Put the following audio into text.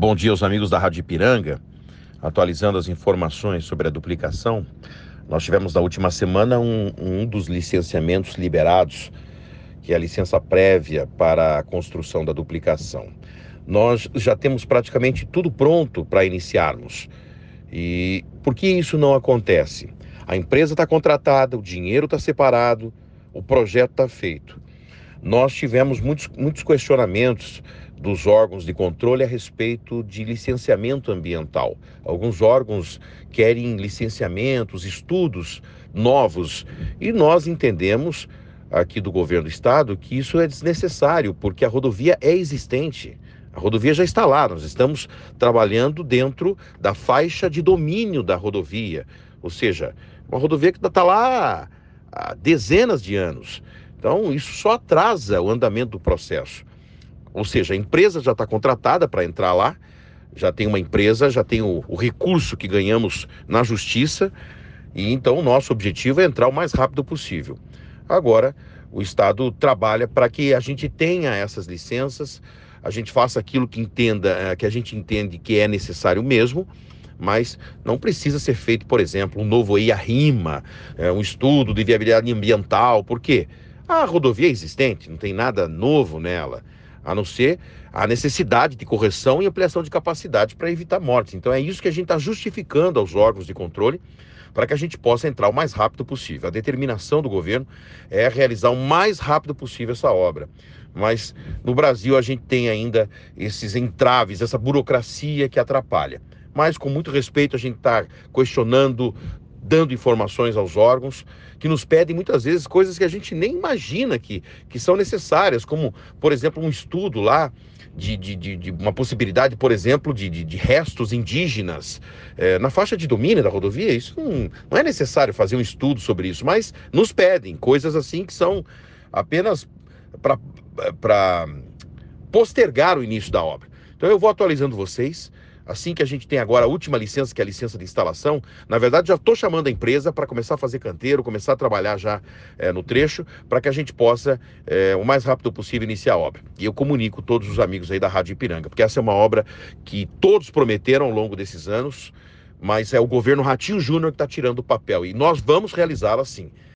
Bom dia aos amigos da Rádio Ipiranga, atualizando as informações sobre a duplicação. Nós tivemos na última semana um dos licenciamentos liberados, que é a licença prévia para a construção da duplicação. Nós já temos praticamente tudo pronto para iniciarmos. E por que isso não acontece? A empresa está contratada, o dinheiro está separado, o projeto está feito. Nós tivemos muitos questionamentos dos órgãos de controle a respeito de licenciamento ambiental. Alguns órgãos querem licenciamentos, estudos novos, e nós entendemos aqui do governo do estado que isso é desnecessário, porque a rodovia é existente. A rodovia já está lá, nós estamos trabalhando dentro da faixa de domínio da rodovia, ou seja, uma rodovia que está lá há dezenas de anos. Então, isso só atrasa o andamento do processo. Ou seja, a empresa já está contratada para entrar lá, já tem uma empresa, já tem o recurso que ganhamos na justiça, e então o nosso objetivo é entrar o mais rápido possível. Agora, o Estado trabalha para que a gente tenha essas licenças, a gente faça aquilo que a gente entende que é necessário mesmo, mas não precisa ser feito, por exemplo, um novo EIA-RIMA, um estudo de viabilidade ambiental. Por quê? A rodovia é existente, não tem nada novo nela, a não ser a necessidade de correção e ampliação de capacidade para evitar mortes. Então é isso que a gente está justificando aos órgãos de controle, para que a gente possa entrar o mais rápido possível. A determinação do governo é realizar o mais rápido possível essa obra. Mas no Brasil a gente tem ainda esses entraves, essa burocracia que atrapalha. Mas com muito respeito a gente está questionando, dando informações aos órgãos, que nos pedem muitas vezes coisas que a gente nem imagina que são necessárias, como, por exemplo, um estudo lá de uma possibilidade, por exemplo, de restos indígenas na faixa de domínio da rodovia. Isso não é necessário fazer um estudo sobre isso, mas nos pedem coisas assim que são apenas para postergar o início da obra. Então eu vou atualizando vocês. Assim que a gente tem agora a última licença, que é a licença de instalação, na verdade já estou chamando a empresa para começar a fazer canteiro, começar a trabalhar já no trecho, para que a gente possa, o mais rápido possível, iniciar a obra. E eu comunico todos os amigos aí da Rádio Ipiranga, porque essa é uma obra que todos prometeram ao longo desses anos, mas é o governo Ratinho Júnior que está tirando o papel, e nós vamos realizá-la sim.